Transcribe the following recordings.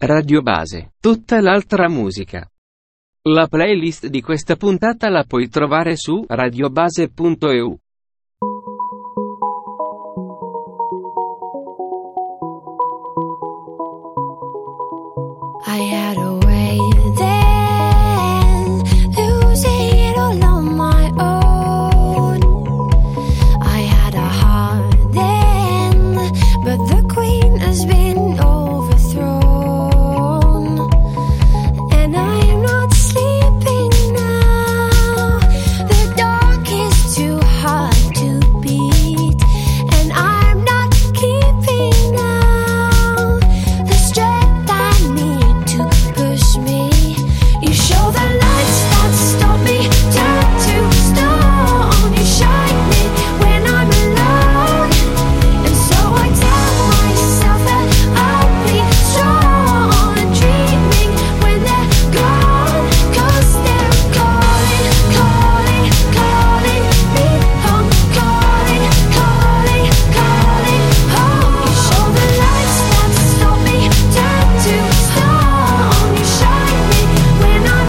Radio Base, tutta l'altra musica. La playlist di questa puntata la puoi trovare su radiobase.eu. I had a way then, losing it all on my own. I had a heart then, but the queen has been overthrown. And I am not sleeping now, the dark is too hard to beat. And I'm not keeping now the strength I need to push me. You show the lights that stop me, turn to stone. You shine me when I'm alone, and so I tell myself that I'll be strong and dreaming when they're gone. 'Cause they're calling, calling, calling me home, calling, calling, calling home. You show the lights that stop me, turn to stone. You shine me when I'm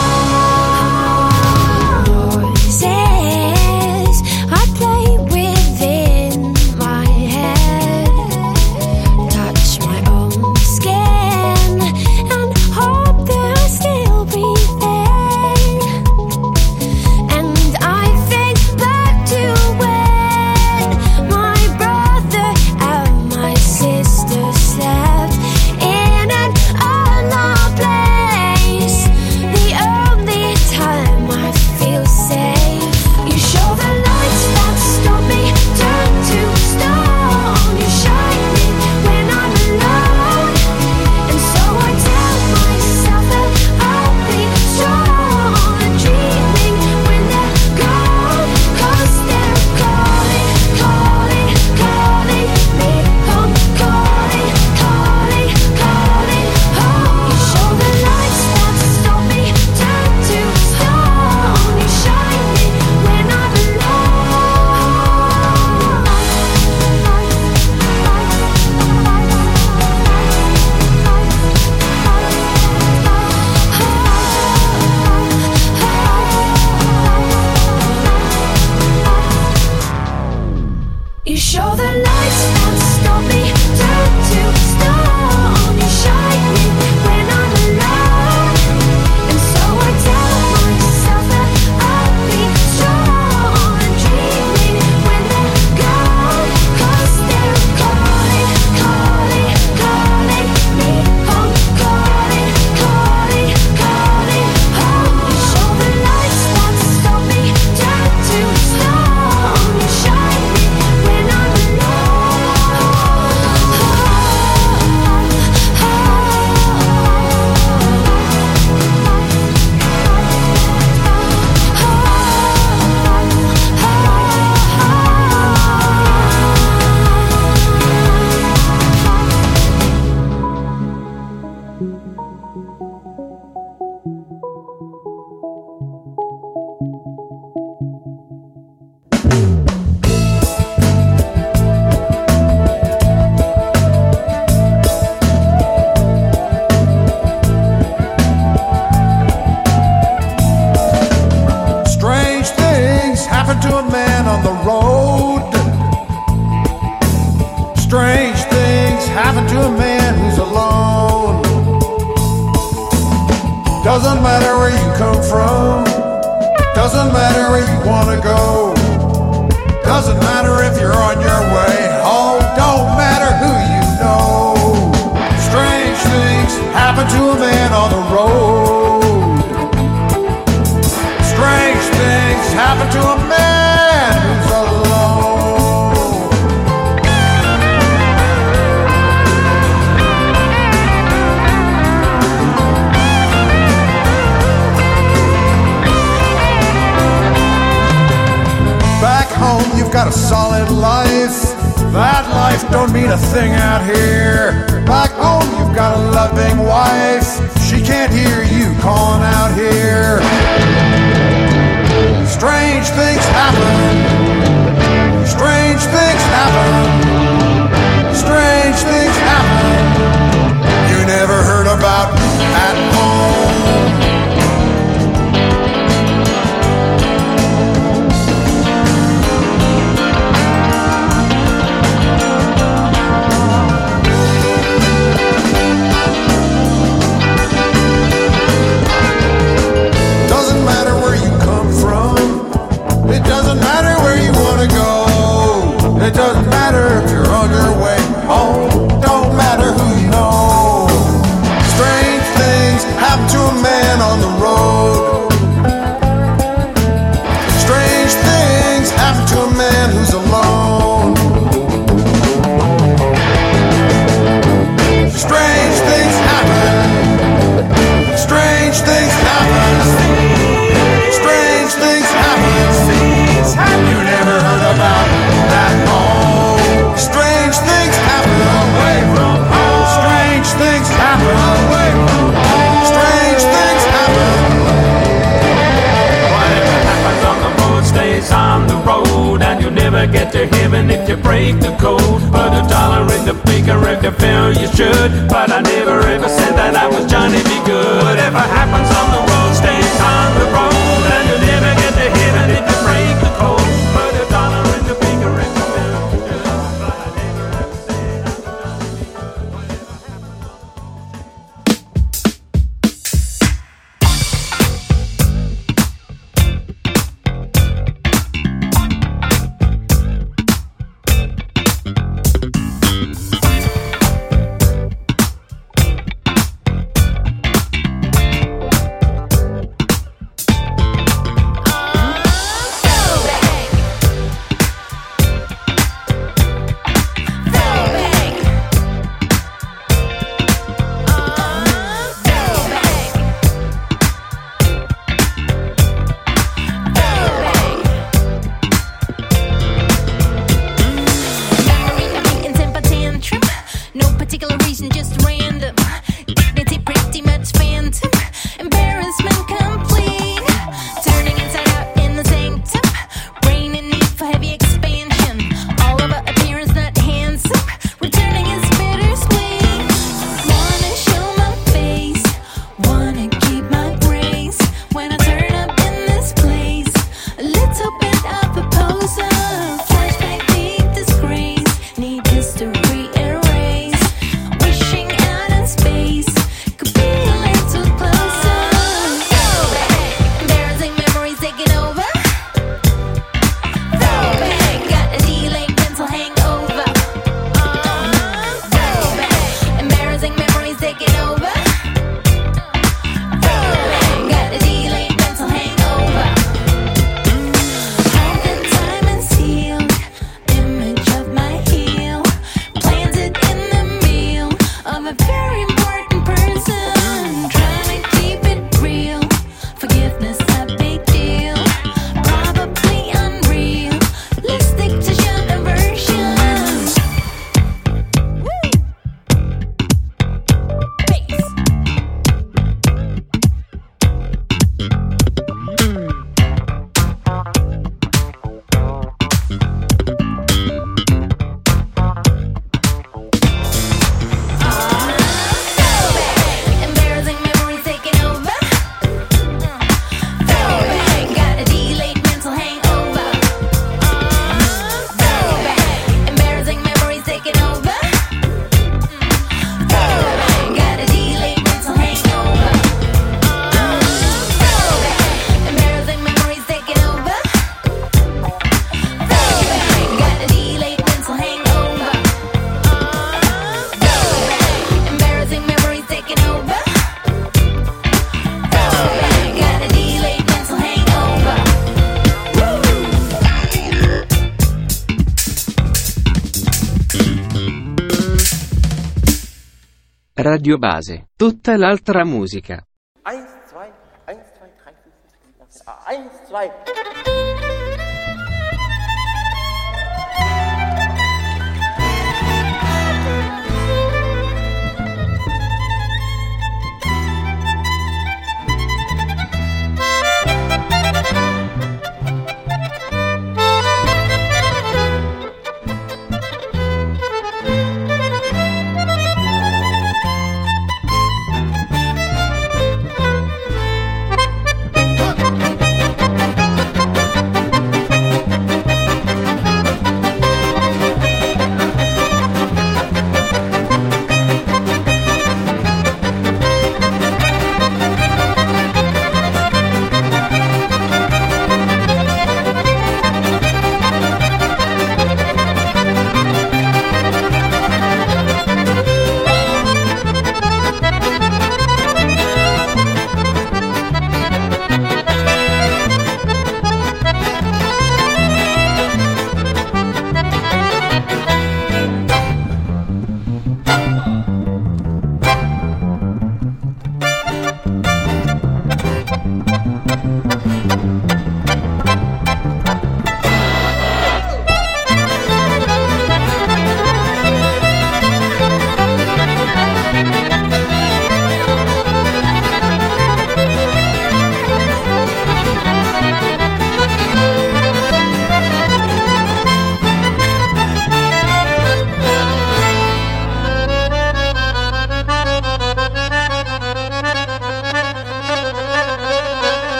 alone. Voices I play within my head, touch my own skin and hope they'll still be there. And I think back to when my brother and my sister slept in an unknown place. The only time I feel safe. You show the lights that stop me, turn to stone. You shine me when I'm alone, and so I tell myself that I'll be strong and dreaming when they're gone. 'Cause they're calling, calling, calling me home, calling, calling, calling home. You show the lights that stop me, turn to stone. You shine me when I'm You show the lights that stop me, turn to stone. You shine me when I'm alone, and so I tell myself that I'll be strong and dreaming when they're gone. 'Cause they're calling, calling, calling me home, calling, calling, calling home. You show the lights that stop me, turn to stone. You shine me when I'm Strange things happen to a man on the road. Strange things happen to a man who's alone. Doesn't matter where you come from, doesn't matter where you want to go, doesn't matter if you're on your way home, don't matter who you know. Strange things happen to a man on the road. Strange things happen to a man who's alone. Back home you've got a solid life. That life don't mean a thing out here. Back home you've got a loving wife. She can't hear you calling out here. Strange things happen. Strange things happen. Strange things happen. You never heard never get to heaven if you break the code. Put a dollar in the baker if you feel you should. But I never ever said that I was Johnny B. Good. Whatever happens on the road stays on the road, and you'll never get to heaven if you break the code. Put a dollar in the baker if you feel you should. But I never ever said I was Johnny B. Good. Whatever Radio Base, tutta l'altra musica. 1, 2, 1, 2, 3, 4, 1, 2.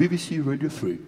BBC Radio 3.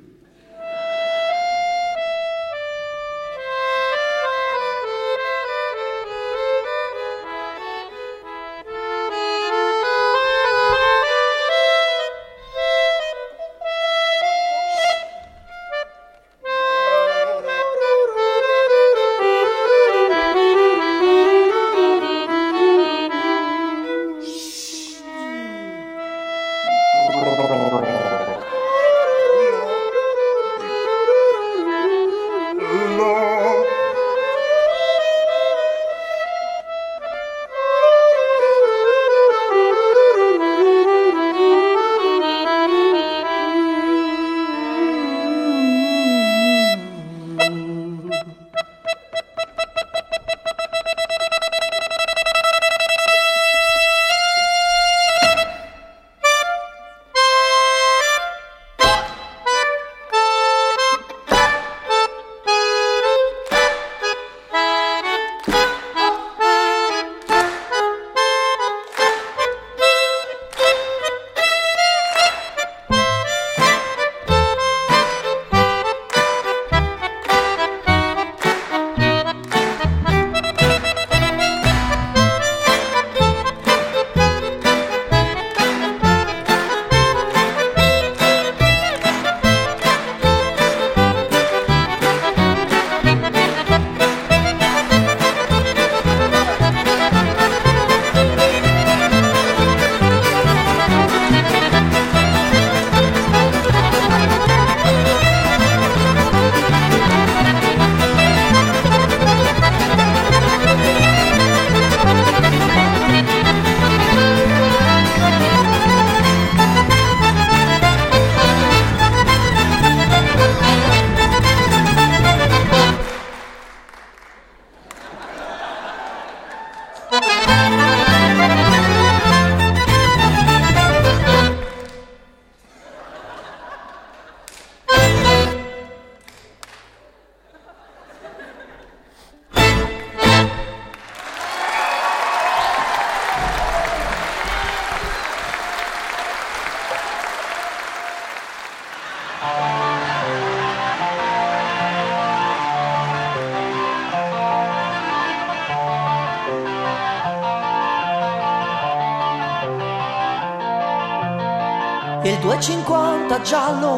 Il 250 giallo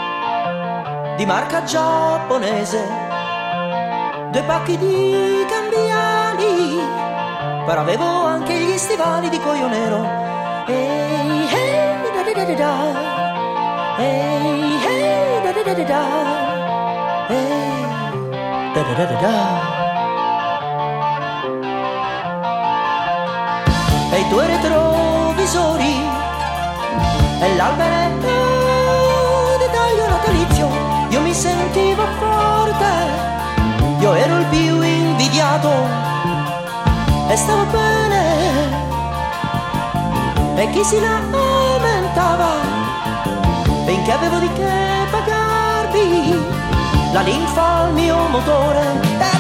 di marca giapponese, 2 pacchi di cambiali, però avevo anche gli stivali di cuoio nero. Ehi, hey, da da da da, ehi, hey, da da da da, ehi, da da da da. E i 2 retrovisori e l'alberetto di taglio natalizio, io mi sentivo forte, io ero il più invidiato e stavo bene, e chi si lamentava finché avevo di che pagarvi la linfa al mio motore.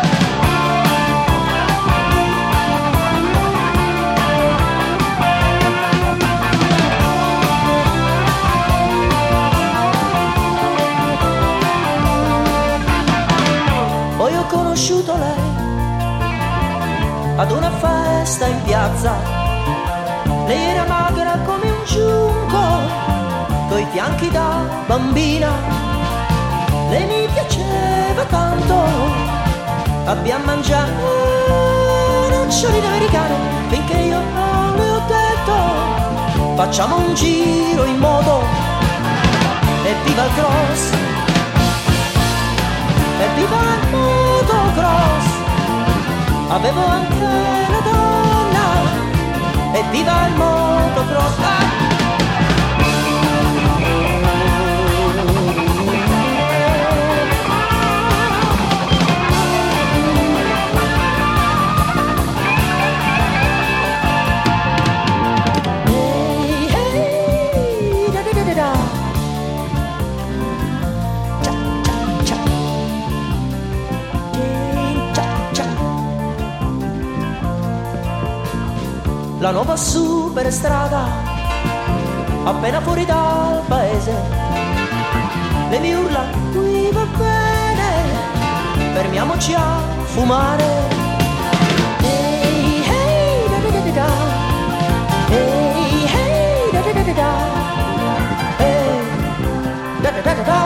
Poi ho conosciuto lei ad una festa in piazza. Lei era magra come un giunco, coi fianchi da bambina. Lei mi piaceva tanto, abbiamo mangiato noccioline americane, finché io le ho detto facciamo un giro in moto e viva il cross. E viva il motocross, avevo anche la donna, e viva il motocross. Hey, hey, da da da da da. La nuova superstrada, appena fuori dal paese, le mi urla qui va bene, fermiamoci a fumare. Hey hey da da da da da, hey hey da da da da da, hey da da da da da.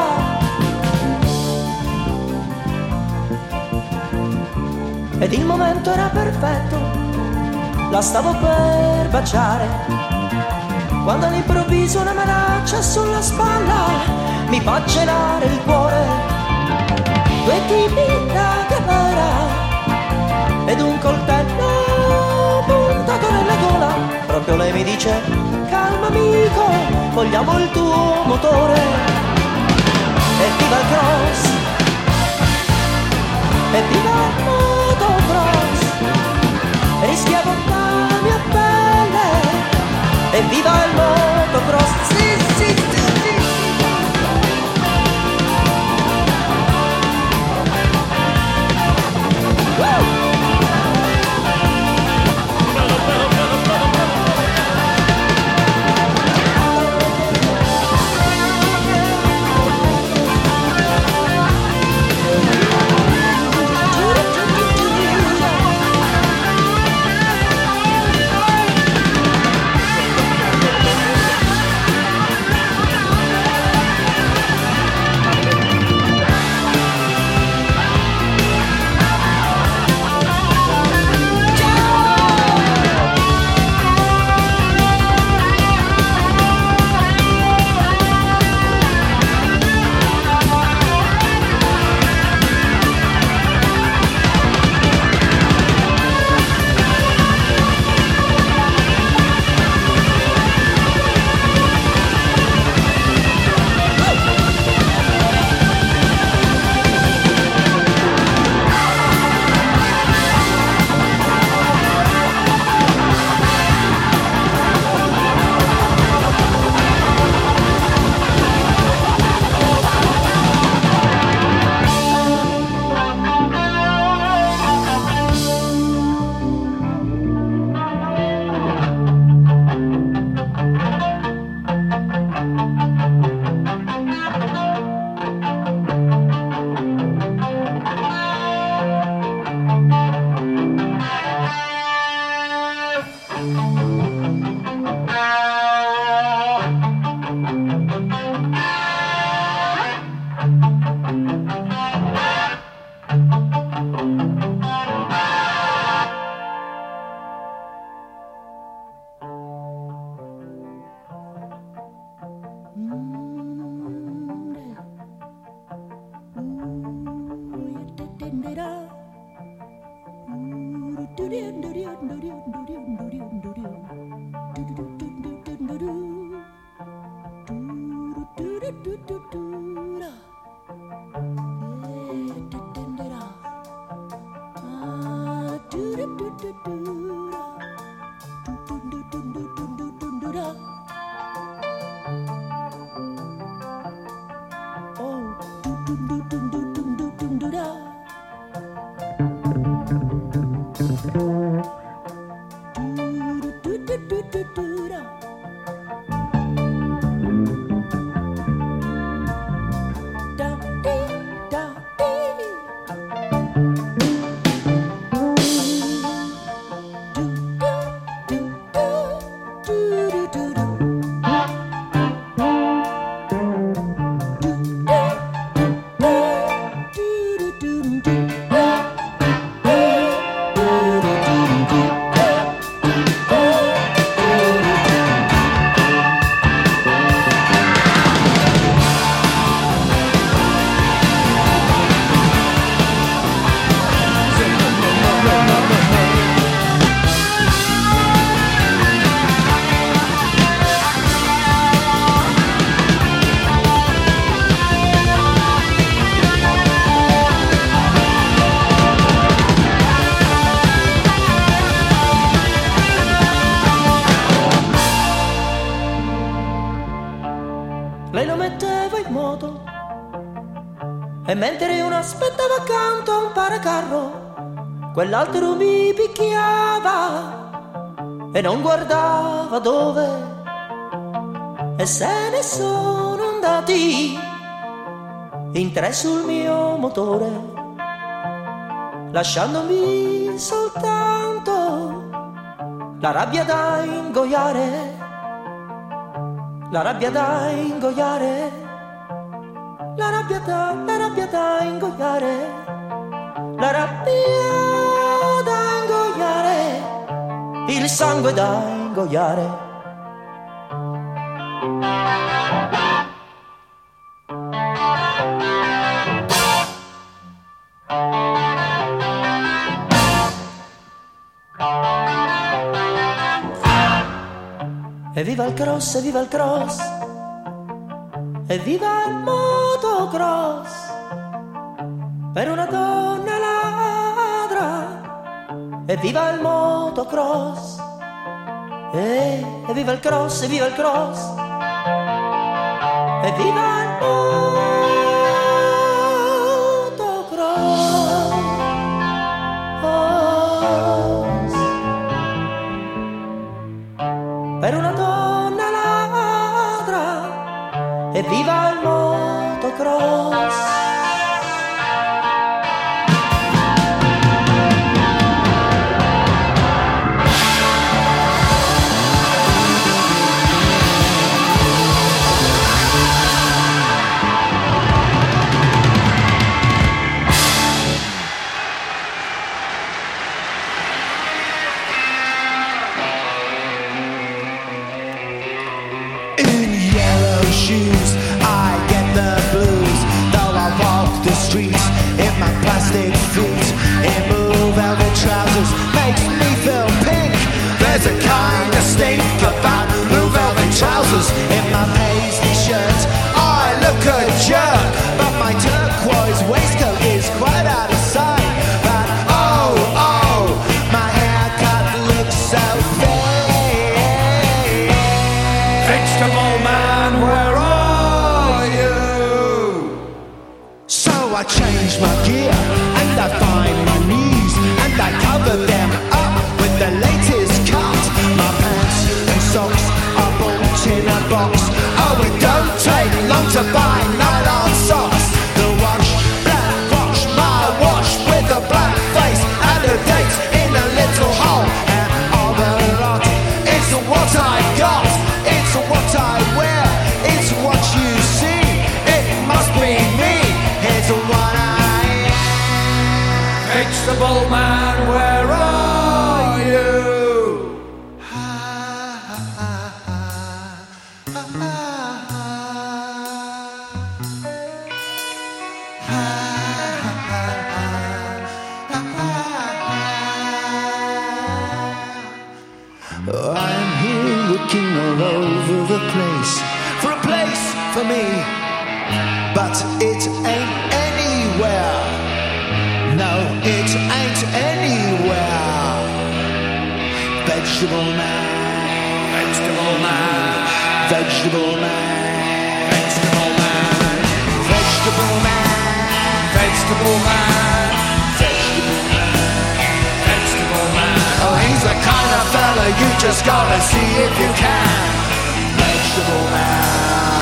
Ed il momento era perfetto, la stavo per baciare, quando all'improvviso una minaccia sulla spalla mi fa gelare il cuore. Due tipi da camera ed un coltello puntato nella gola. Proprio lei mi dice: calma amico, vogliamo il tuo motore. Evviva il cross, evviva il motocross, rischiavo la mia pelle, evviva il motocross. Sì, sì, sì, sì. Lei lo metteva in moto e mentre uno aspettava accanto a un paracarro, quell'altro mi picchiava e non guardava dove, e se ne sono andati in tre sul mio motore, lasciandomi soltanto la rabbia da ingoiare, la rabbia da ingoiare, la rabbia da ingoiare, la rabbia da ingoiare, il sangue da ingoiare. Evviva il cross, evviva il cross, evviva il motocross, per una donna ladra, evviva il motocross, evviva il cross, evviva il cross, evviva il motocross, per una donna ladra, evviva il motocross. There's a kind of stink about blue velvet trousers in my paisley shirt. I look a jerk, but my turquoise waistcoat is quite out of sight. But oh, my haircut looks so fake. Vegetable man, where are you? So I change my gear and I find my knees and I cover them up with the latest cut. My pants and socks are bought in a box. Oh, it don't take long to buy nylon socks. The wash, black wash, my wash with a black face and a date in a little hole. And all the lot, it's what I got, it's what I wear, it's what you see. It must be me, it's what I am. Vegetable man, where are you? I'm here looking all over the place for a place for me, but it ain't anywhere. No, it ain't anywhere. Vegetable man, Vegetable man, vegetable man, vegetable man, vegetable man, vegetable man, vegetable man. Oh, he's the kind of fella you just gotta see if you can. Vegetable man.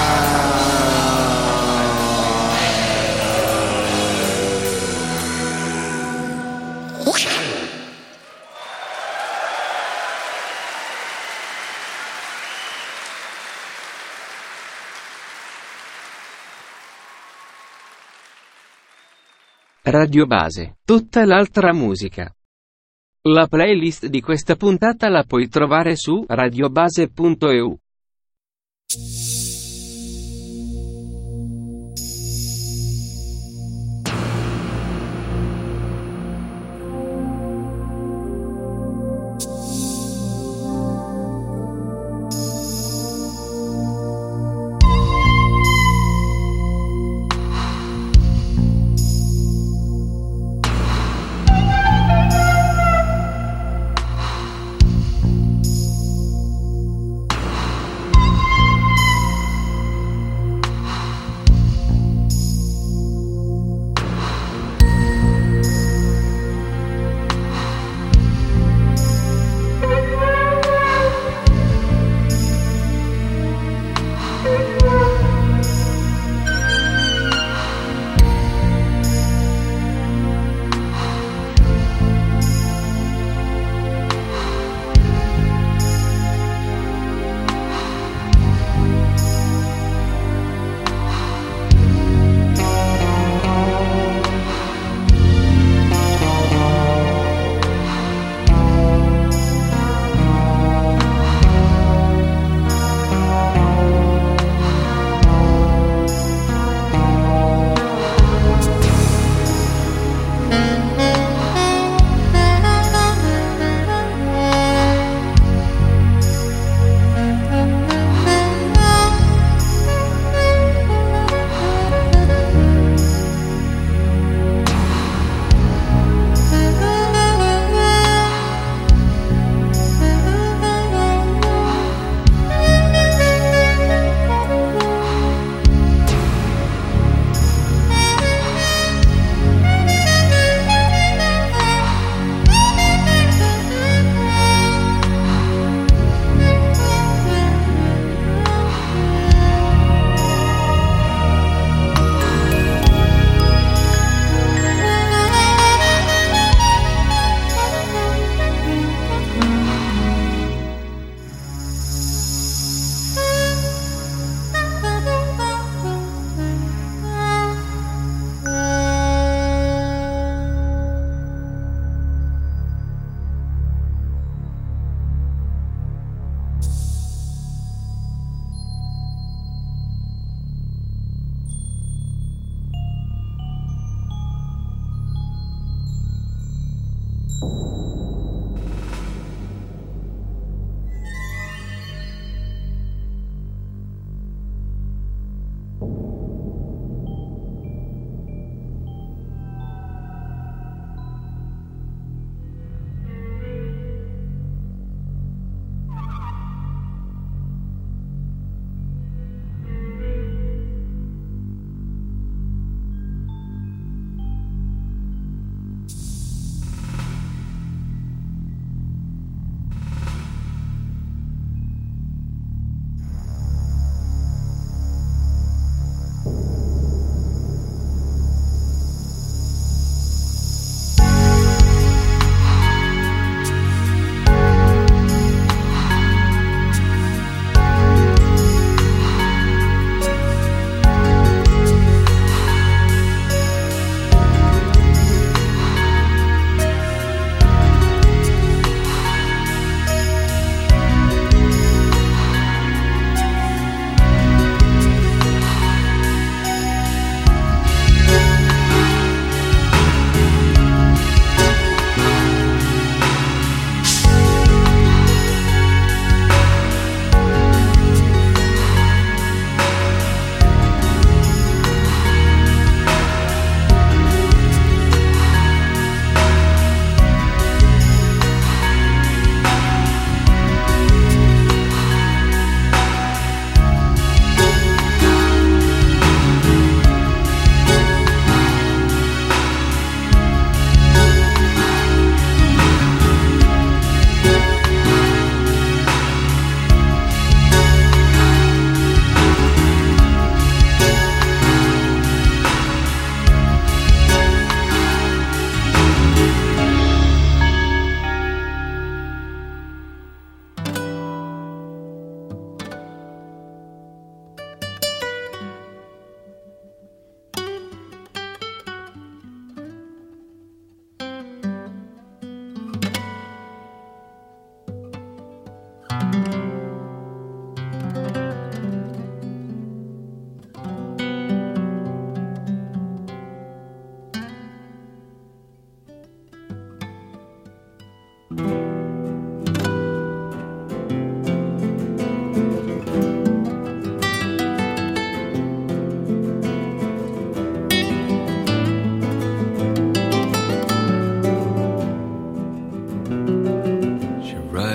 Radio Base, tutta l'altra musica. La playlist di questa puntata la puoi trovare su radiobase.eu.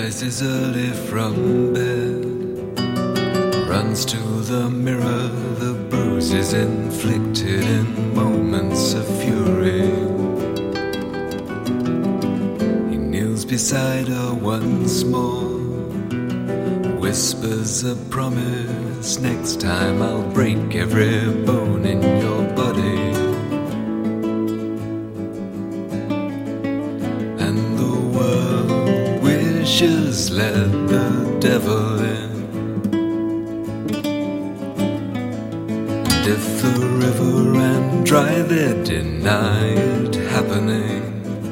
Rises early from bed, runs to the mirror, the bruises inflicted in moments of fury. He kneels beside her once more, whispers a promise, next time I'll break every bone in your body. And the world wishes let the devil in. Death the river and dry there, deny it happening.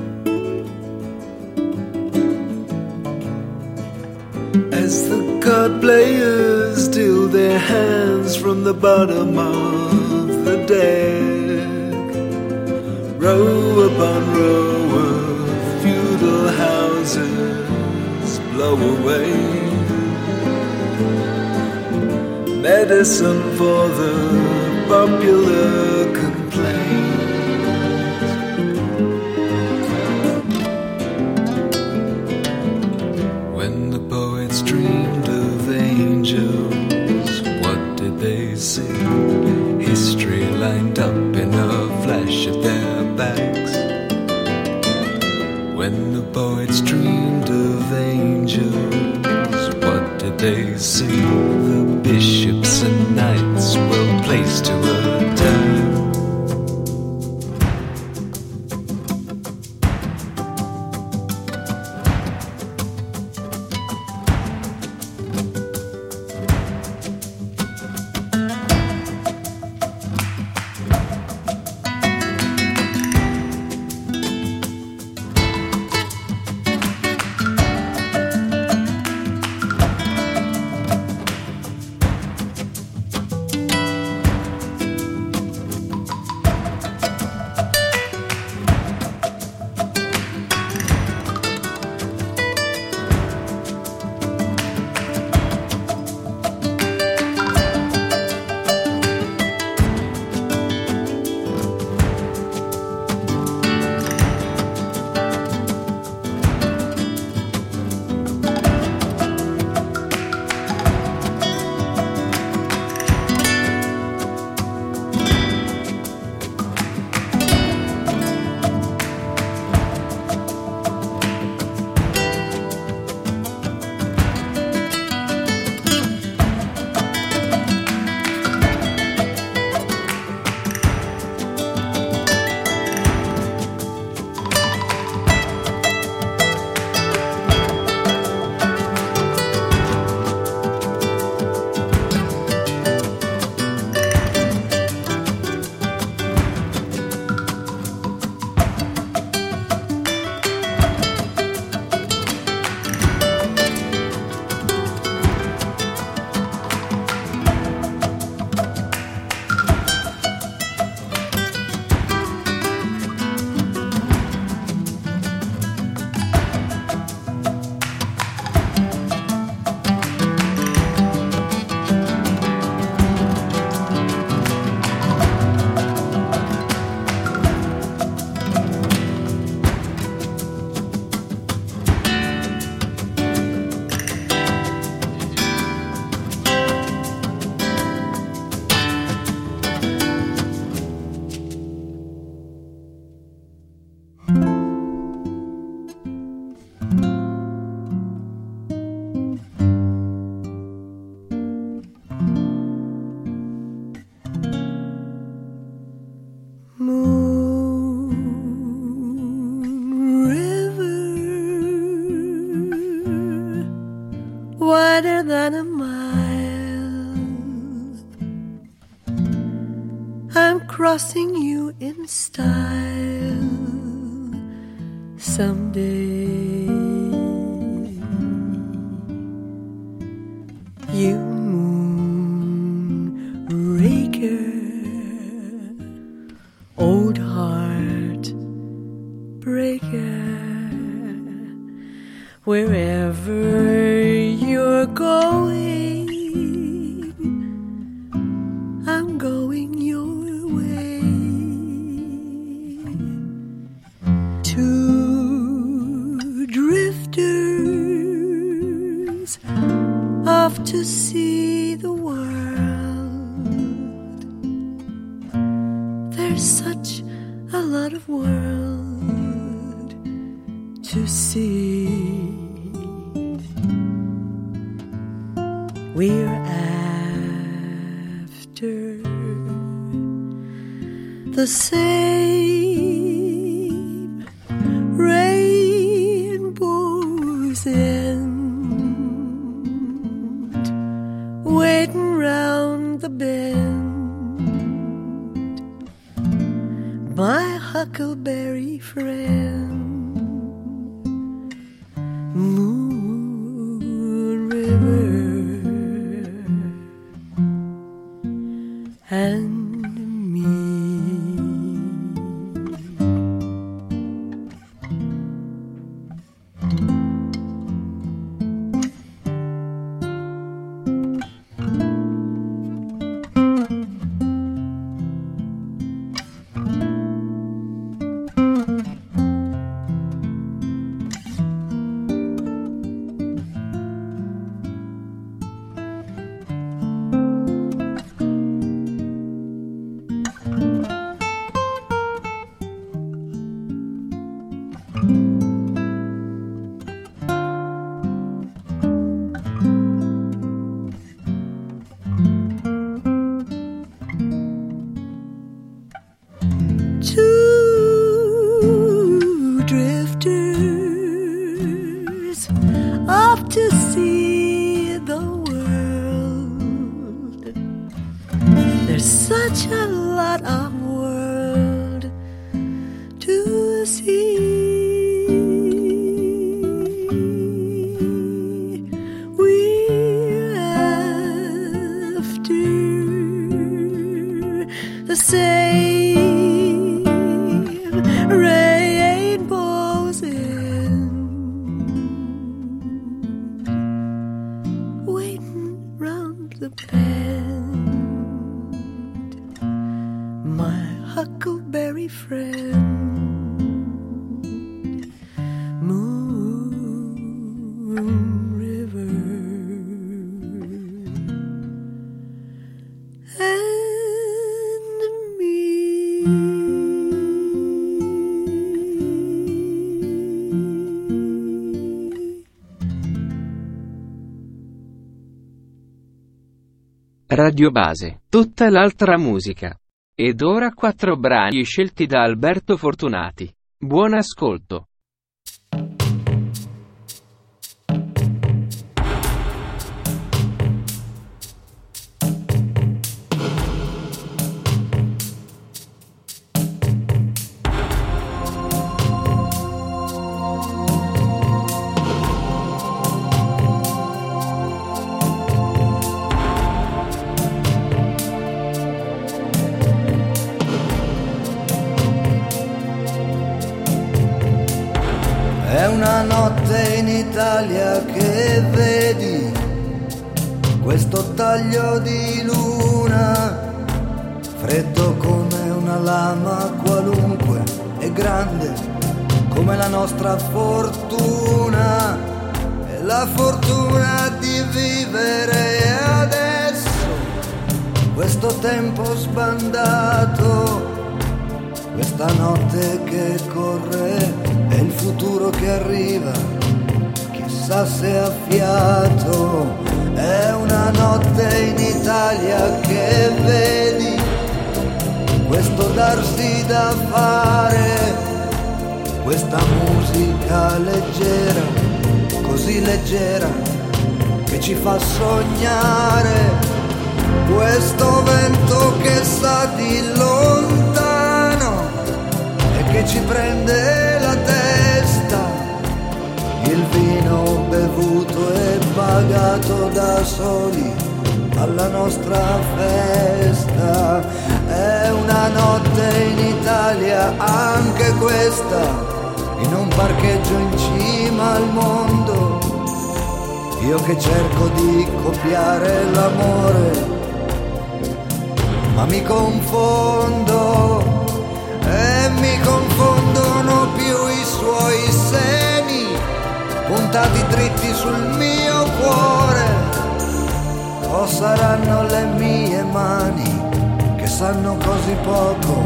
As the card players deal their hands from the bottom of the deck, row upon row of feudal houses blow away. Medicine for the popular complaint. When the poets dreamed of angels, what did they see? History lined up in a flash at their backs. When the poets dreamed of angels, what did they see? The bishops and knights well placed to attack. Wider than a mile, I'm crossing you in style someday. You moonraker, old heart breaker, wherever you're going, I'm going your way. Two drifters off to see the world. There's such a lot of world to see. We're after the same rainbow's end, waiting round the bend, my huckleberry friend, Moon River and Radio Base, tutta l'altra musica. Ed ora 4 brani scelti da Alberto Fortunati. Buon ascolto. È una notte in Italia che vedi questo taglio di luna, freddo come una lama qualunque e grande come la nostra fortuna, e la fortuna di vivere adesso questo tempo sbandato, questa notte che corre e il futuro che arriva, chissà se ha fiato. È una notte in Italia che vedi questo darsi da fare, questa musica leggera, così leggera che ci fa sognare, questo vento che sa di lontano e che ci prende la testa, il vino bevuto e pagato da soli alla nostra festa. È una notte in Italia anche questa, in un parcheggio in cima al mondo, io che cerco di copiare l'amore ma mi confondo, e mi confondono più i suoi seni puntati dritti sul mio cuore fanno le mie mani che sanno così poco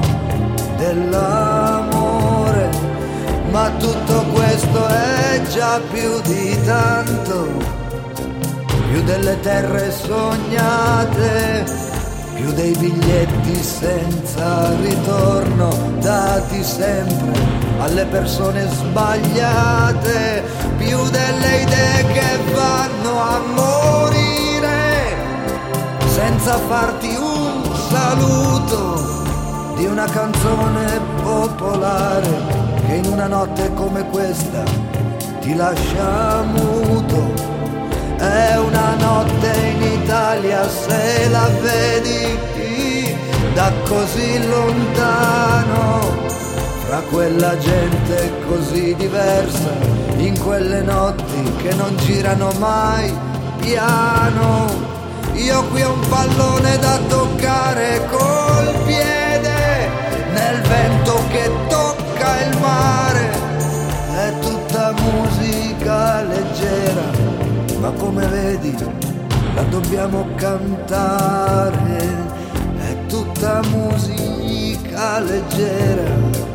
dell'amore, ma tutto questo è già più di tanto, più delle terre sognate, più dei biglietti senza ritorno dati sempre alle persone sbagliate, più delle idee che vanno a morire senza farti un saluto di una canzone popolare che in una notte come questa ti lascia muto. È una notte in Italia se la vedi da così lontano, fra quella gente così diversa, in quelle notti che non girano mai piano. Io qui ho un pallone da toccare col piede, nel vento che tocca il mare, è tutta musica leggera, ma come vedi la dobbiamo cantare, è tutta musica leggera,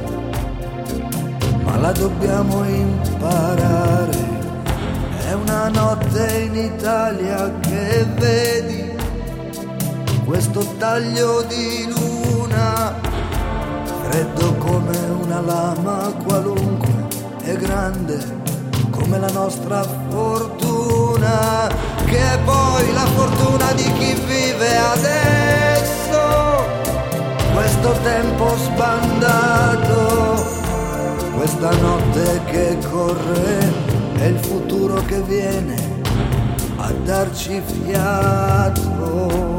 ma la dobbiamo imparare. È una notte in Italia che vedi questo taglio di luna, freddo come una lama qualunque e grande come la nostra fortuna, che è poi la fortuna di chi vive adesso, questo tempo sbandato, questa notte che corre e il futuro che viene a darci fiato.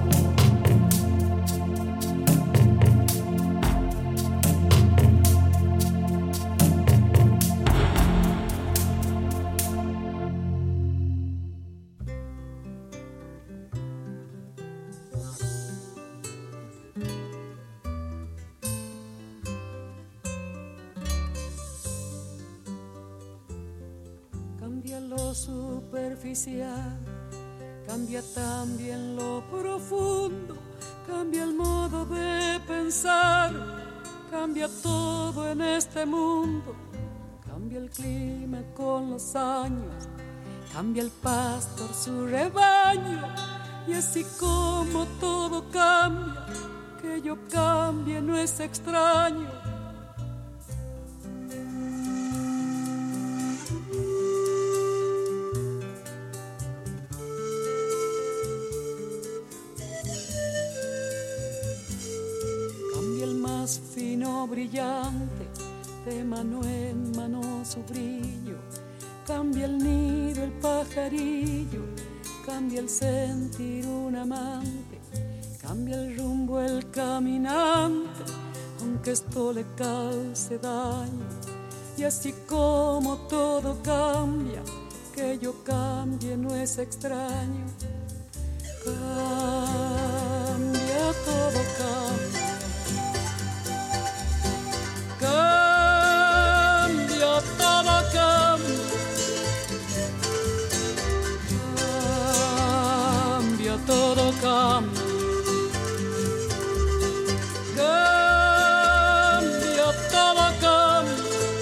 Cambia también lo profundo, cambia el modo de pensar, cambia todo en este mundo, cambia el clima con los años, cambia el pastor su rebaño, y así como todo cambia, que yo cambie no es extraño. Fino brillante, de mano en mano su brillo, cambia el nido el pajarillo, cambia el sentir un amante, cambia el rumbo el caminante, aunque esto le cause daño, y así como todo cambia, que yo cambie no es extraño. Cambia, todo cambia. Cambia, todo cambia. Cambia, todo cambia. Cambia, todo cambia.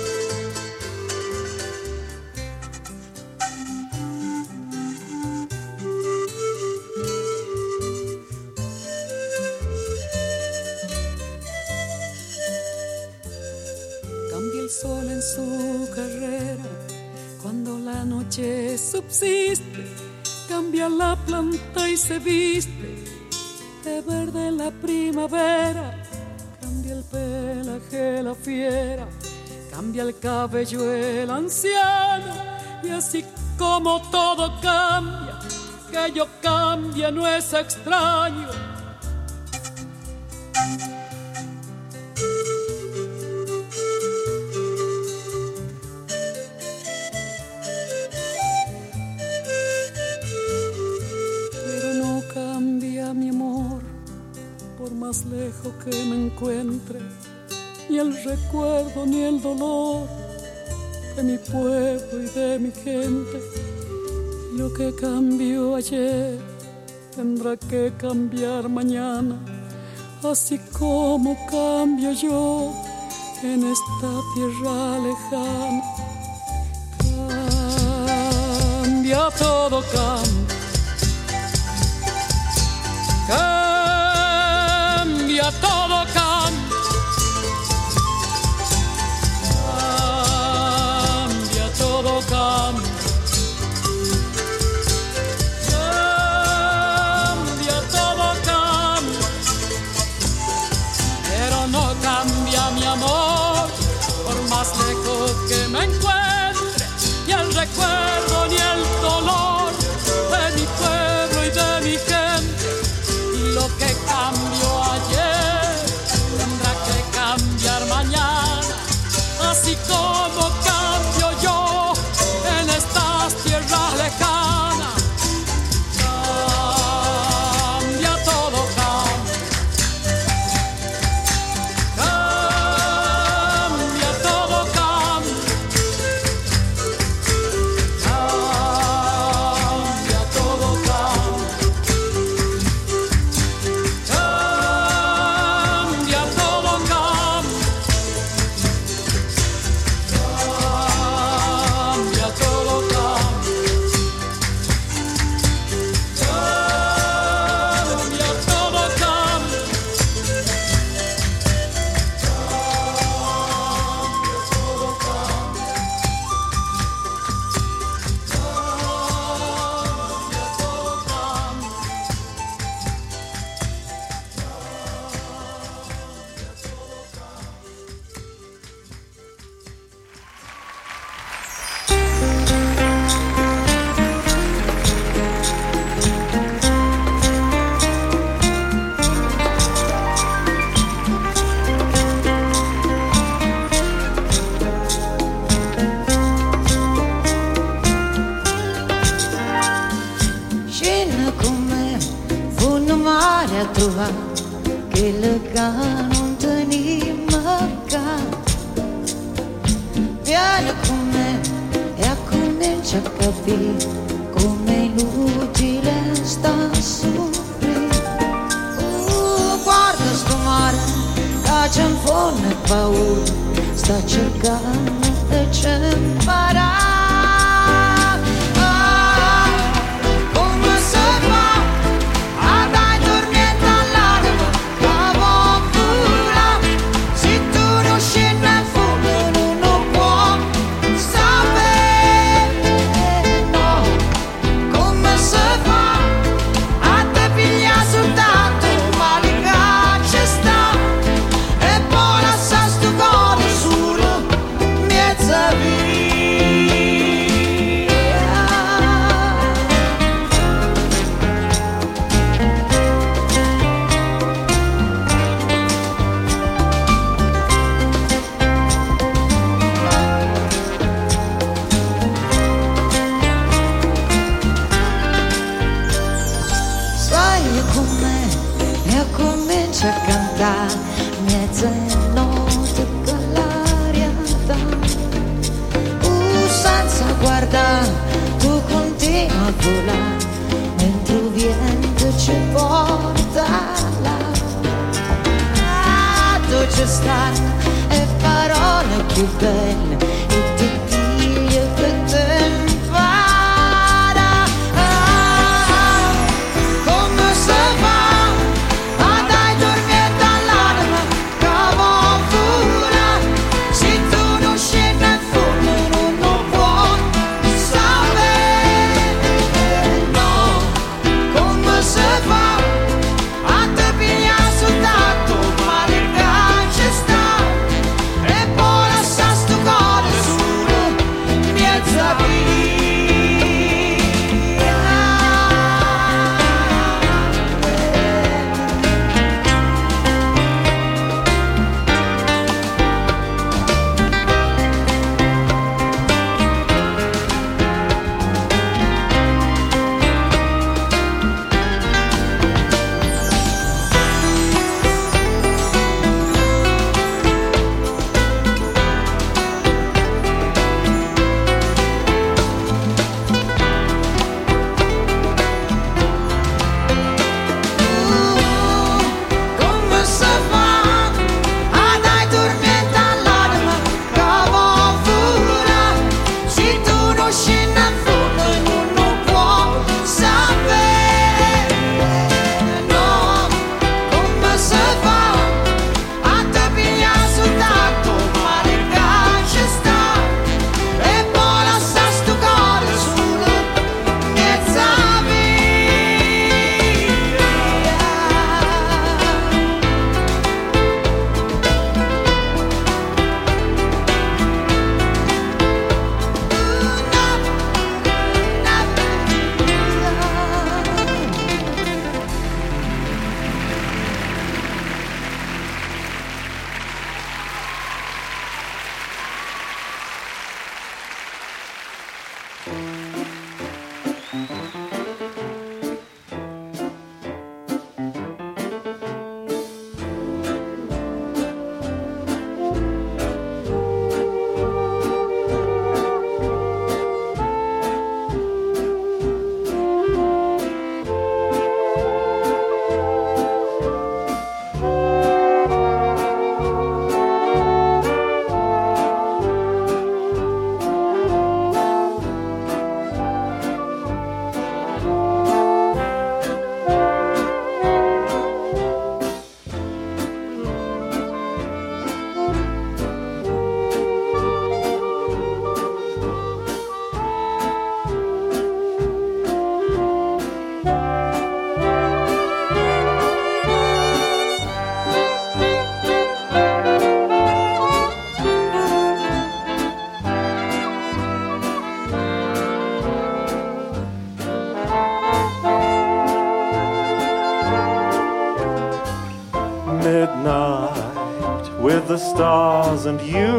Sol en su carrera, cuando la noche subsiste, cambia la planta y se viste de verde la primavera, cambia el pelaje la fiera, cambia el cabello el anciano, y así como todo cambia, que yo cambie no es extraño. Más lejos que me encuentre, ni el recuerdo ni el dolor de mi pueblo y de mi gente. Lo que cambió ayer tendrá que cambiar mañana, así como cambio yo en esta tierra lejana. Cambia, todo cambia. Cambia, todo cambia. Cambia, todo cambia. Cambia, todo cambia. Pero no cambia mi amor, por más lejos que me encuentre, ni el recuerdo ni el dolor de mi pueblo y de mi gente. Y lo que cambió ayer tendrá que cambiar mañana, así como cambio yo en estas tierras lejanas. Cambia, todo cambia. Cambia, todo cambia. Cambia, todo cambia. Cambia, todo cambia. Cambia, todo cambia. Cambia, todo cambia. Scena con me, funno male a trovare che le non tenima ca. Vieni con me e comincia a capire come inutile sta a soffrire. Guarda sto mare, la c'è in fondo e paura, sta cercando e c'è imparare. Comincia a cantare mezze note con l'aria da senza guardare, tu continui a volare mentre il vento ci porta là. Tu ci stai e parole più belle e ti piglia che te impara. Come se va Soltanto, ma le cacce sta e poi lascia sto cuore Midnight with the stars and you.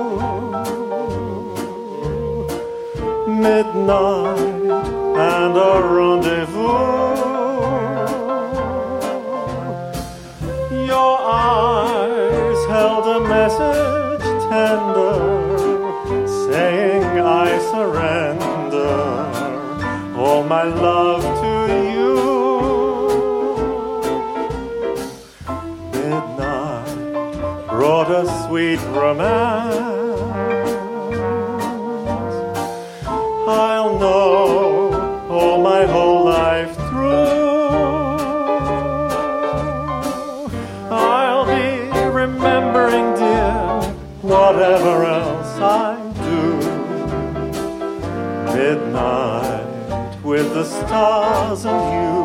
Midnight and a rendezvous. Your eyes held a message tender, saying I surrender all my love to you. Brought a sweet romance. I'll know all my whole life through. I'll be remembering, dear, whatever else I do. Midnight with the stars and you.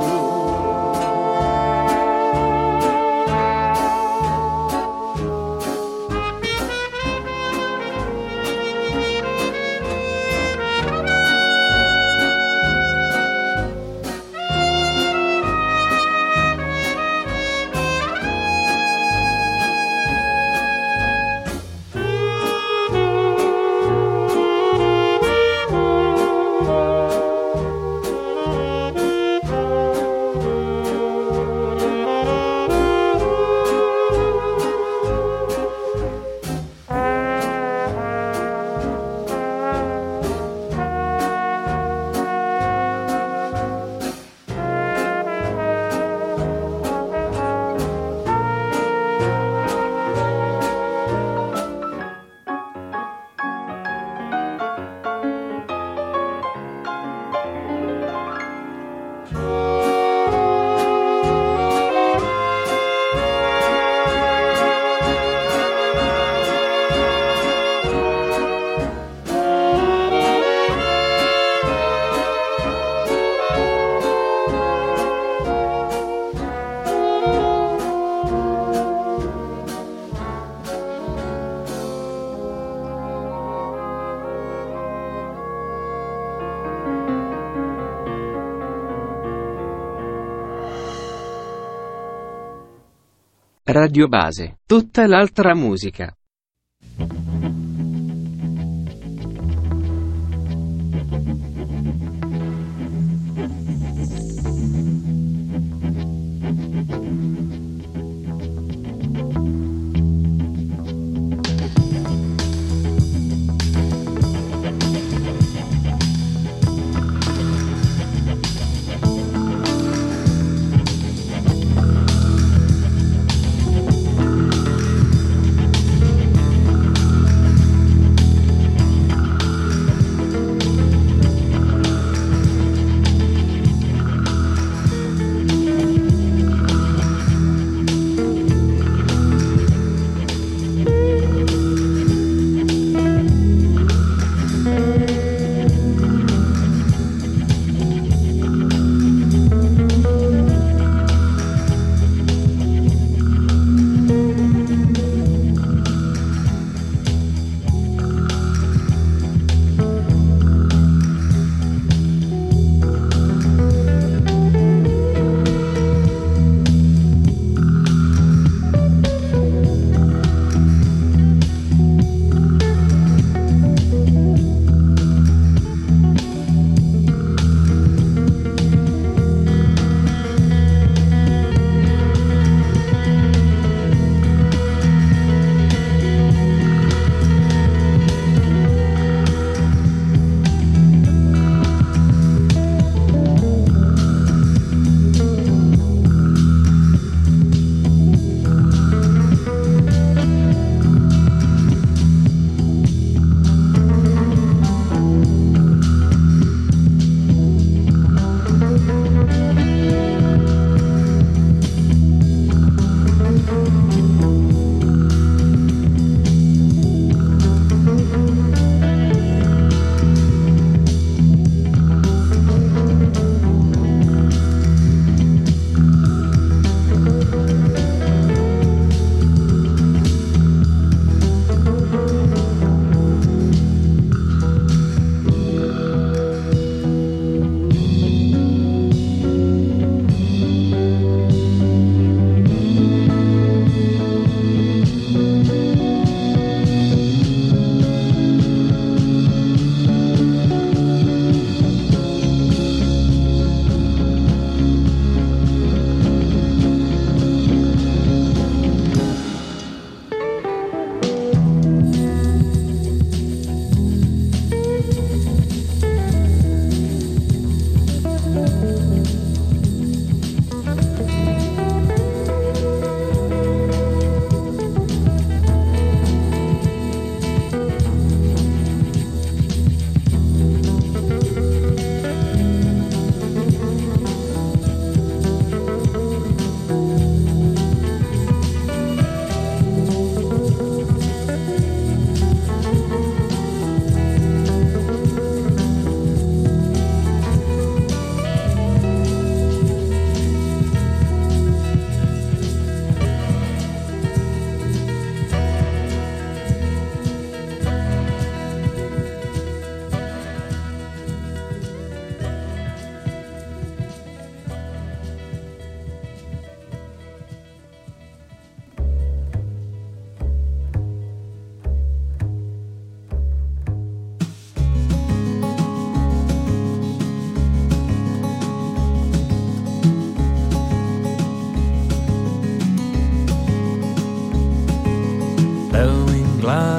Radio Base, tutta l'altra musica.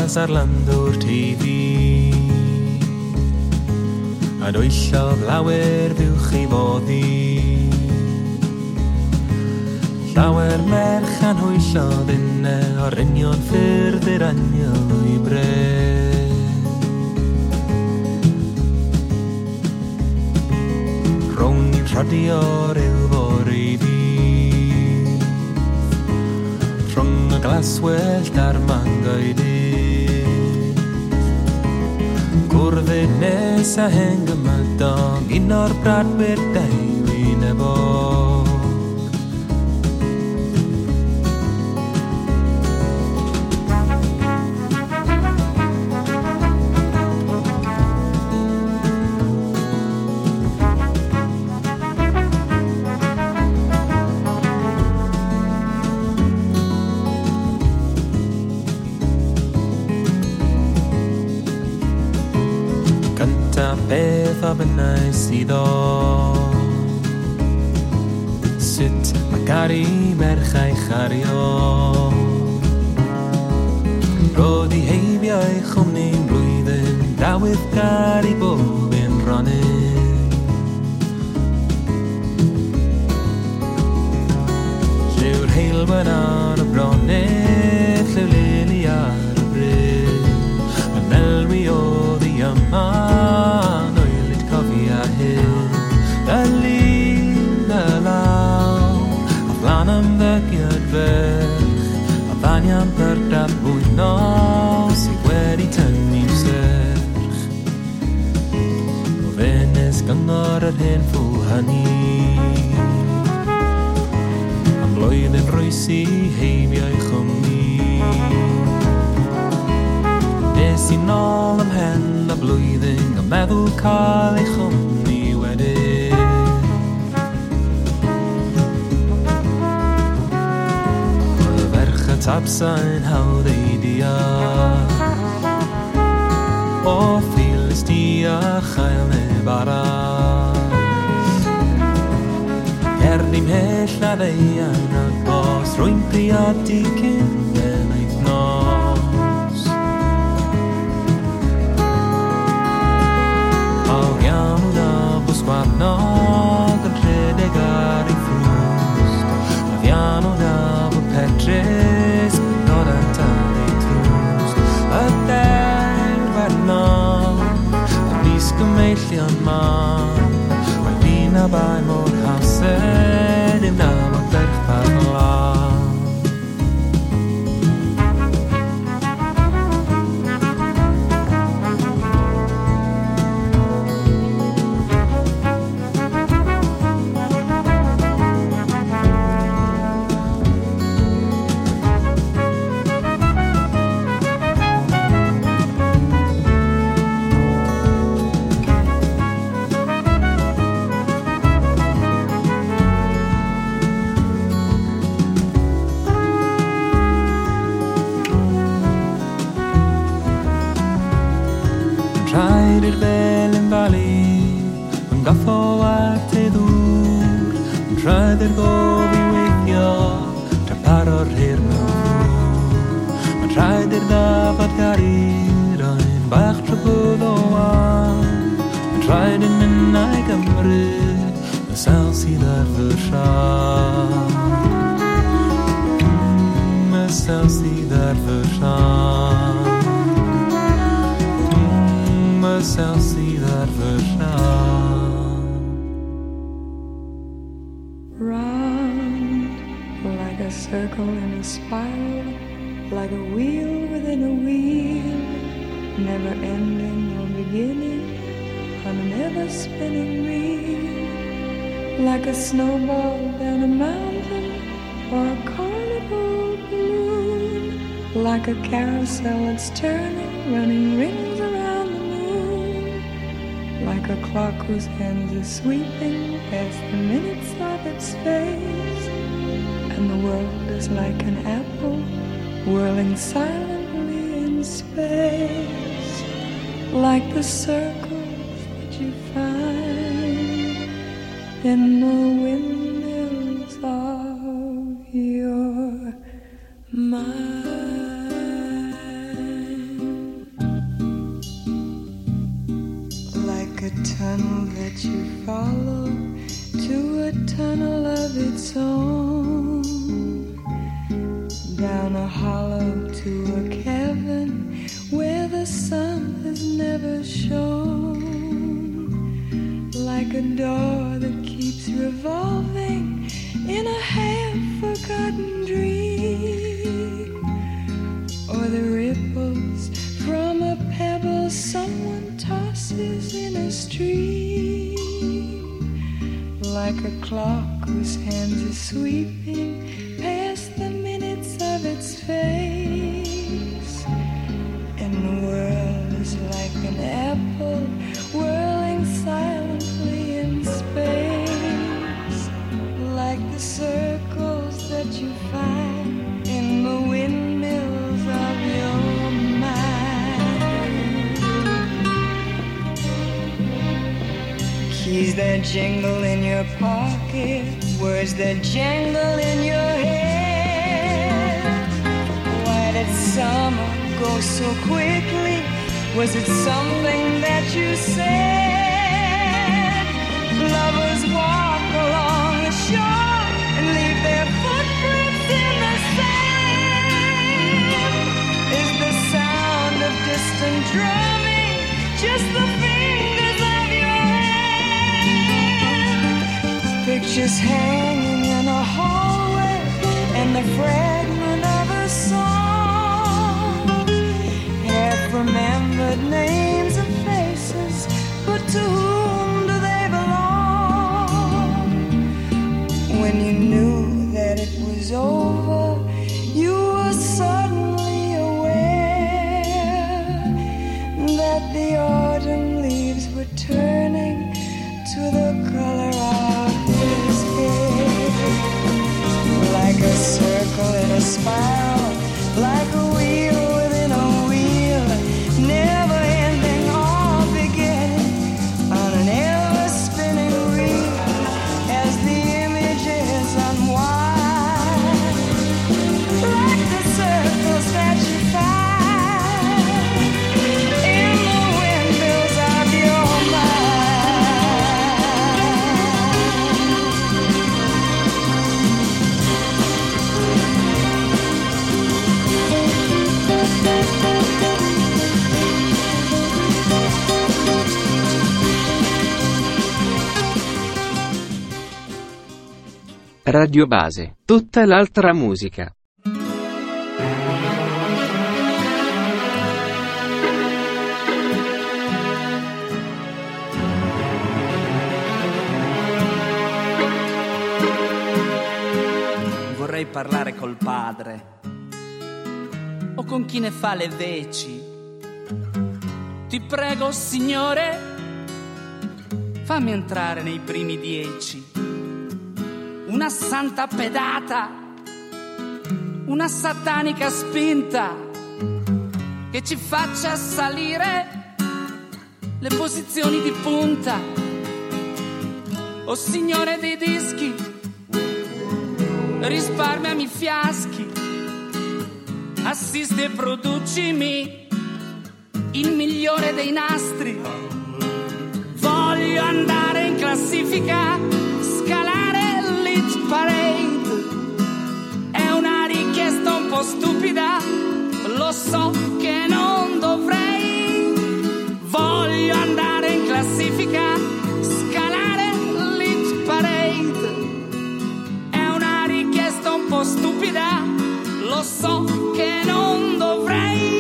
aros ar landwr TV a dwyllodd lawer fuwch i boddi. Llawer merch anhwyllodd unne o'r union ffyrdd i'r anio i bred. Rown i'n trodi o'r ilfor i dydd rhwng y glaswellt a'r mangau dydd. Gwrddid nes a hen gymydog un o'r bradwyr daewin y bog. Beth o bynnag sydd o sut mae gari merchau chario. Roedd I heibio I chwmni'n blwyddyn dawydd gari bob yn ronin. Lliw'r heilwen ar y bronydd, lliw lili ar y bryd, y melwi oedd I yma. A baniam byrda bwyno sydd wedi tynnu'n serch. O fenes gyngor yr hen ffwl hynny am blwyddyn rwysi heibio'i chwmni. Nes I nôl ymhen y blwyddyn a meddwl cael ei chwmni wedyn. Tapsain hawdd ei deall o ffilys di a chael neb arall. Cerdim hell a ddeian a gos rwy'n priodi cyn yn wythnos. Awr iawn o bws gwarnog yn rhedeg ar ei ffrwst. A fian o bod petres gymeillion man Mae fi'n a bai mor hawsed Im na mor ferch bach lan I'r fel yn falu yn gaffo at ei ddŵr yn rhaid i'r gof I weithio tra paro'r hir mewn ffwr yn rhaid i'r ddafod garir o'n bach trafod o wan yn rhaid i'n mynd a'i gymryd y sel sydd ar fy rhan y sel sydd ar fy rhan myself see that version round like a circle in a spiral, like a wheel within a wheel, never ending or beginning on an ever spinning reel, like a snowball down a mountain or a carnival balloon, like a carousel that's turning, running rings around the moon, like a clock whose hands are sweeping past the minutes of its face, and the world is like an apple whirling silently in space, like the circles that you find in the windmills of your mind. tunnel that you follow to a tunnel of its own, down a hollow to a cavern where the sun has never shone, like a door that keeps revolving in a half-forgotten dream, or the ripples from a pebble someone tosses in a stream, like a clock whose hands are sweeping past the minutes of its face, and the world is like an apple whirling silently in space, like the circles that you find in the windmills of your mind. Keys that jingle in your pocket, words that jangle in your head. Why did summer go so quickly? Was it something that you said? Lovers walk along the shore and leave their footprints in the sand. Is the sound of distant drumming just the fingers of your hand? Pictures hanging in a hallway and the fragment of a song, half-remembered names and faces, but to whom do they belong? When you knew that it was over, you were suddenly aware that the autumn leaves were turning to the color of his hair, like a circle in a spiral, like a wheel within a wheel, never ending or beginning on an ever-spinning reel, as the images unwind, like the circles that you find in the windmills of your Radio Base, tutta l'altra musica. Vorrei parlare col padre o con chi ne fa le veci. Ti prego, Signore, fammi entrare nei primi 10. Una santa pedata, una satanica spinta che ci faccia salire le posizioni di punta. Oh Signore dei dischi, risparmiami fiaschi, assisti e producimi il migliore dei nastri. Voglio andare in classifica, scalare l'hit parade. È una richiesta un po' stupida, lo so che non dovrei. Voglio andare in classifica, scalare l'hit parade. È una richiesta un po' stupida, lo so che non dovrei.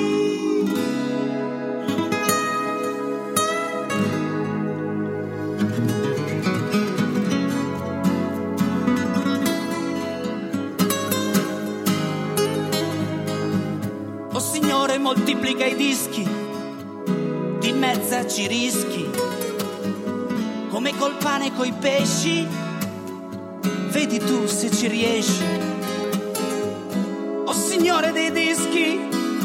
Oh Signore, moltiplica i dischi, di mezza ci rischi, come col pane e coi pesci, vedi tu se ci riesci. Oh Signore dei dischi,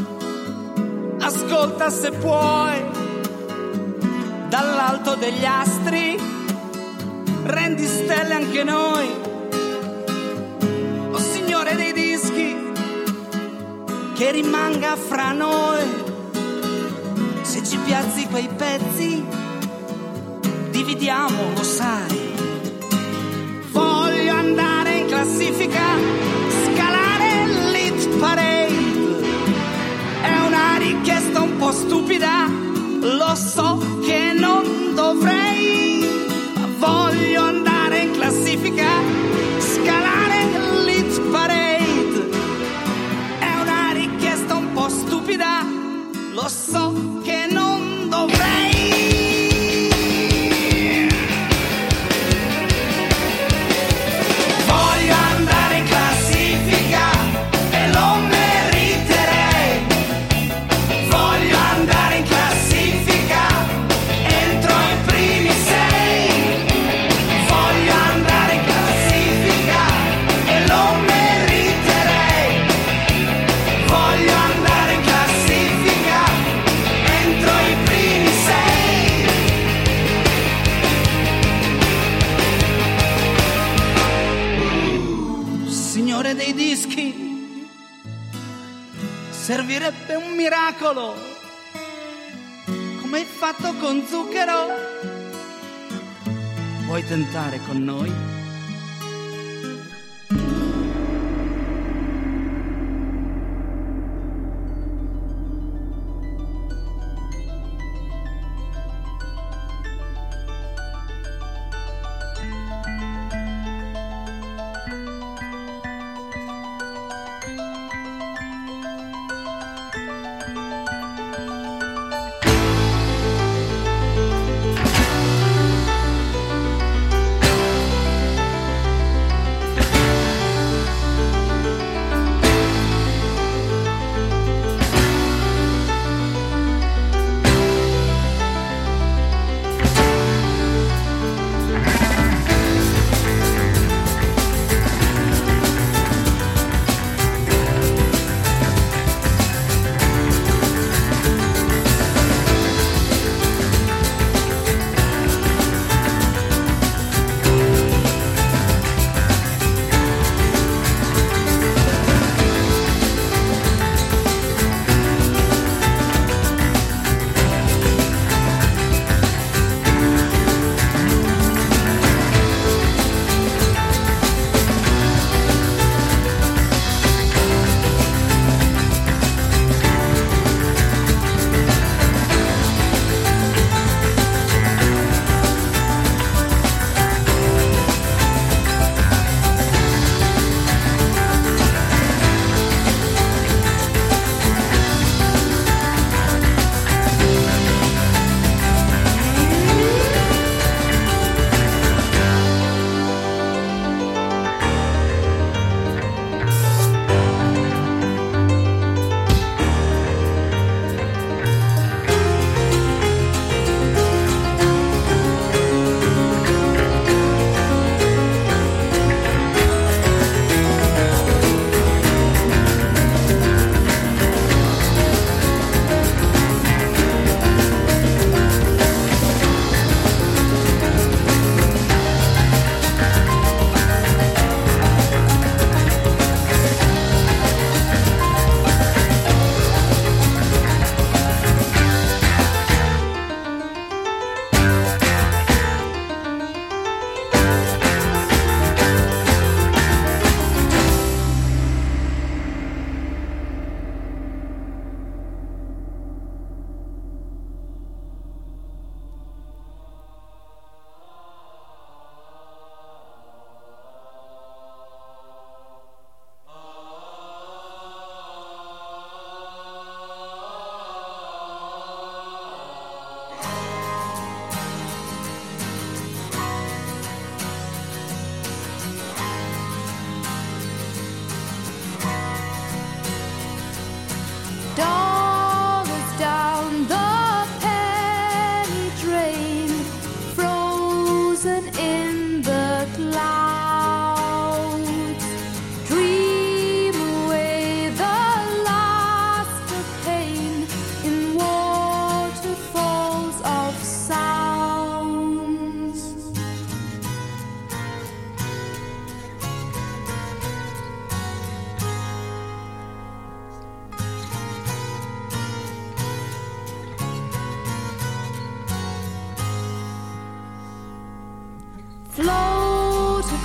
ascolta se puoi, dall'alto degli astri, rendi stelle anche noi. Oh Signore dei dischi, che rimanga fra noi, se ci piazzi quei pezzi dividiamo, lo sai. Voglio andare in classifica, scalare l'hit parade. È una richiesta un po' stupida, lo so che non dovrei, ma voglio andare in classifica, scalare l'hit parade. È una richiesta un po' stupida, lo so che non dovrei. Voglio andare in classifica e lo meriterei. Voglio andare in classifica entro i primi 6. Voglio andare in classifica e lo meriterei. Voglio andare in classifica entro i primi 6. Signore dei dischi, servirebbe un miracolo, come hai fatto con Zucchero. Vuoi tentare con noi?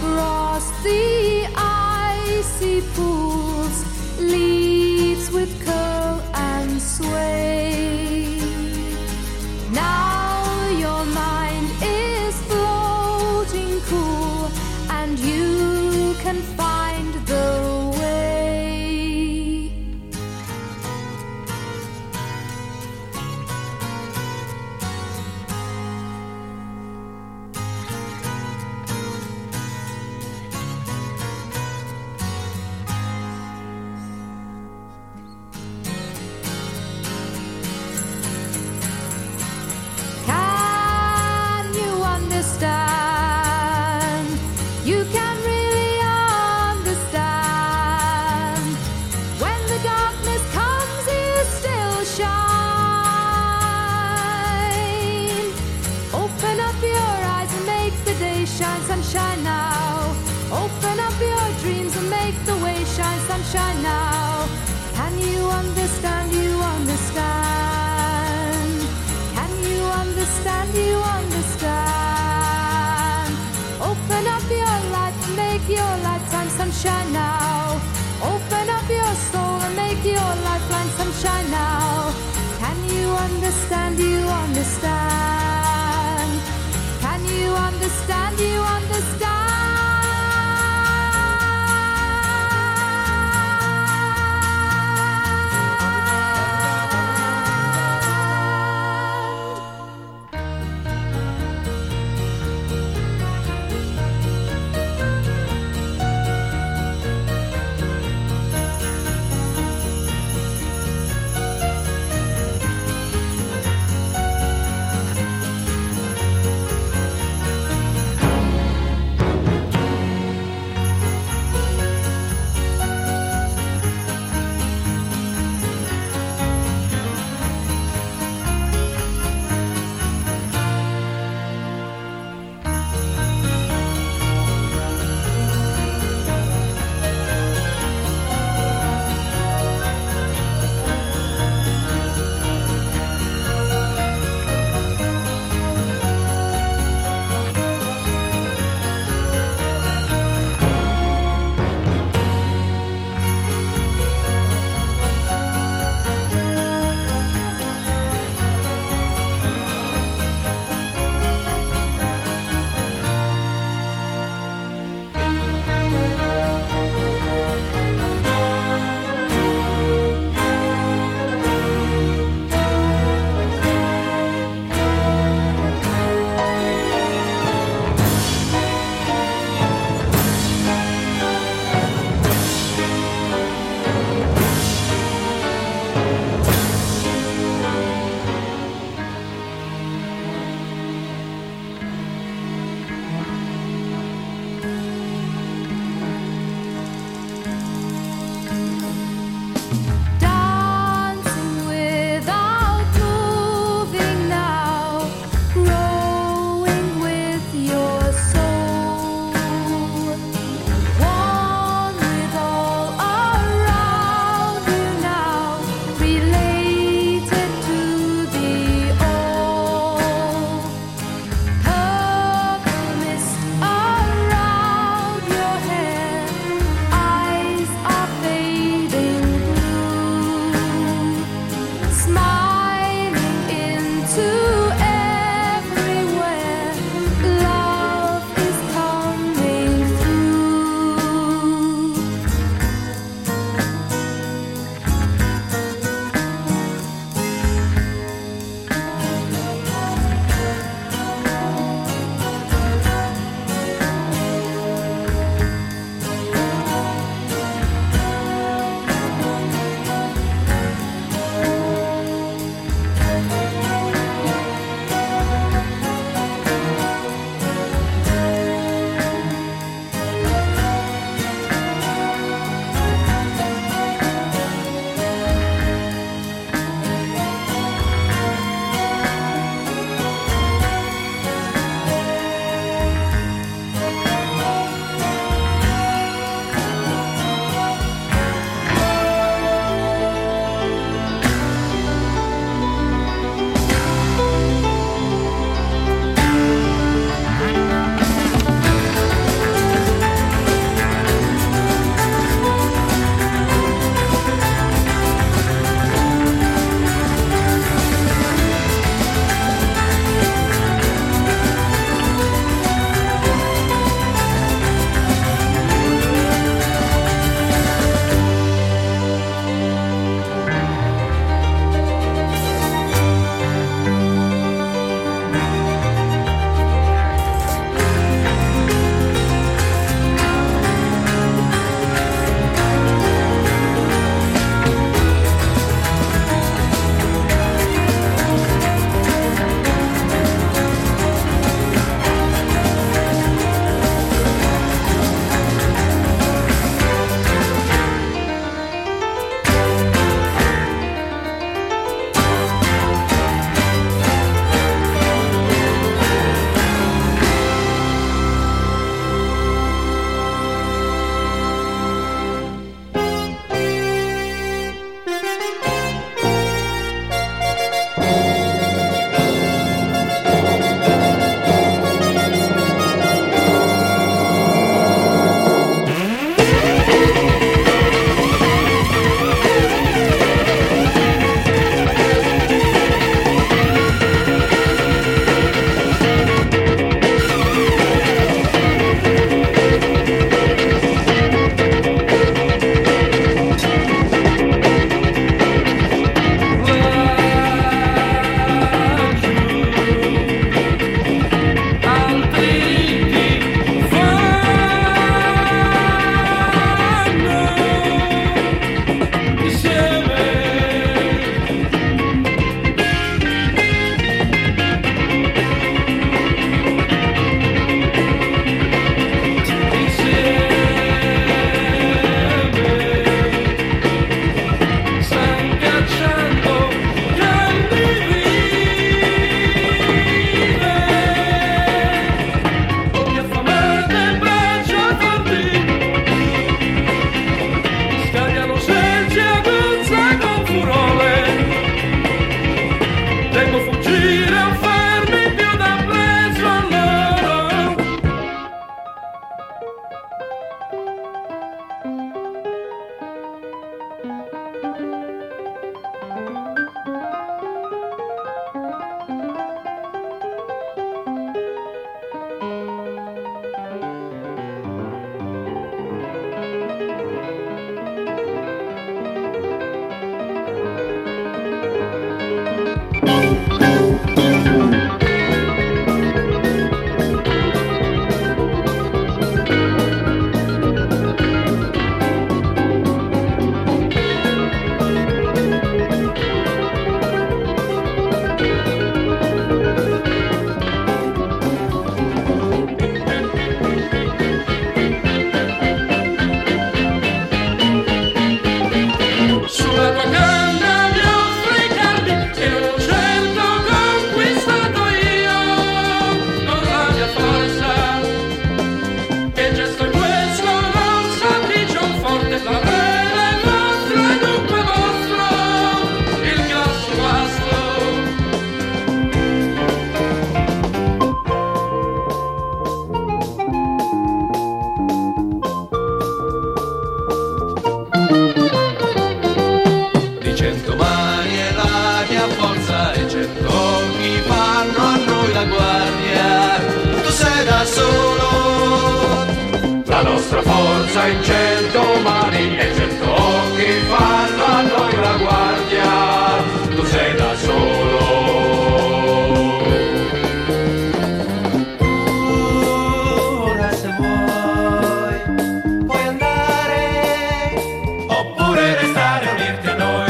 across the icy pools, leaves with curl and sway. Now your mind is floating cool, and you can find the way. Can you understand? You can really understand. When the darkness comes, you still shine. Open up your eyes and make the day shine, sunshine now. Open up your dreams and make the way shine, sunshine now. Can you understand? You understand. Can you understand? You understand. Open up your life and make your lifetime sunshine now. Open up your soul and make your lifeline sunshine now. Can you understand? You understand. Can you understand? You understand. nostra forza in 100 mani e 100 occhi fanno a noi la guardia. Tu sei da solo. Ora se vuoi puoi andare Oppure restare a unirti a noi.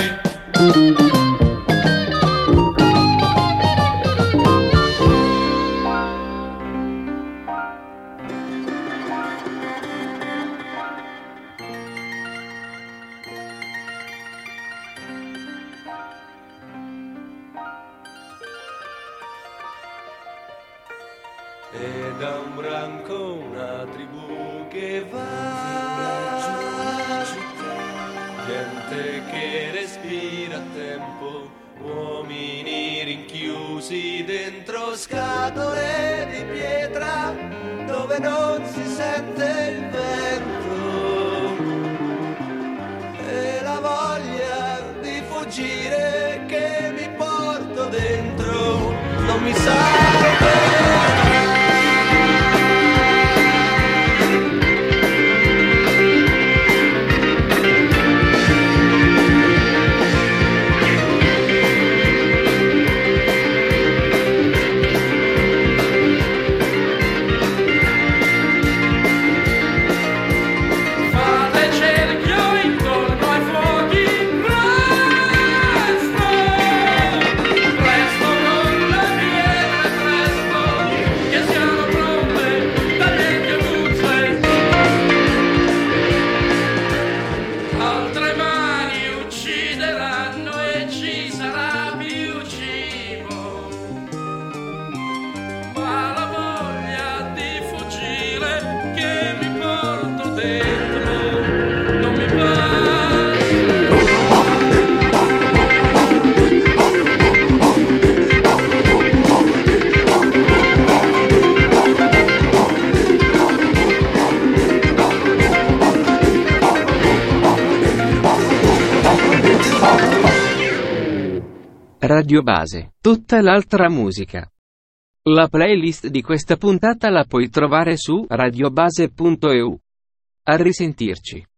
E da un branco una tribù che va, gente che respira a tempo, uomini rinchiusi dentro scatole di pietra dove non si sente il vento, e la voglia di fuggire che mi porto dentro non mi serve. Radio Base, tutta l'altra musica. La playlist di questa puntata la puoi trovare su radiobase.eu. A risentirci.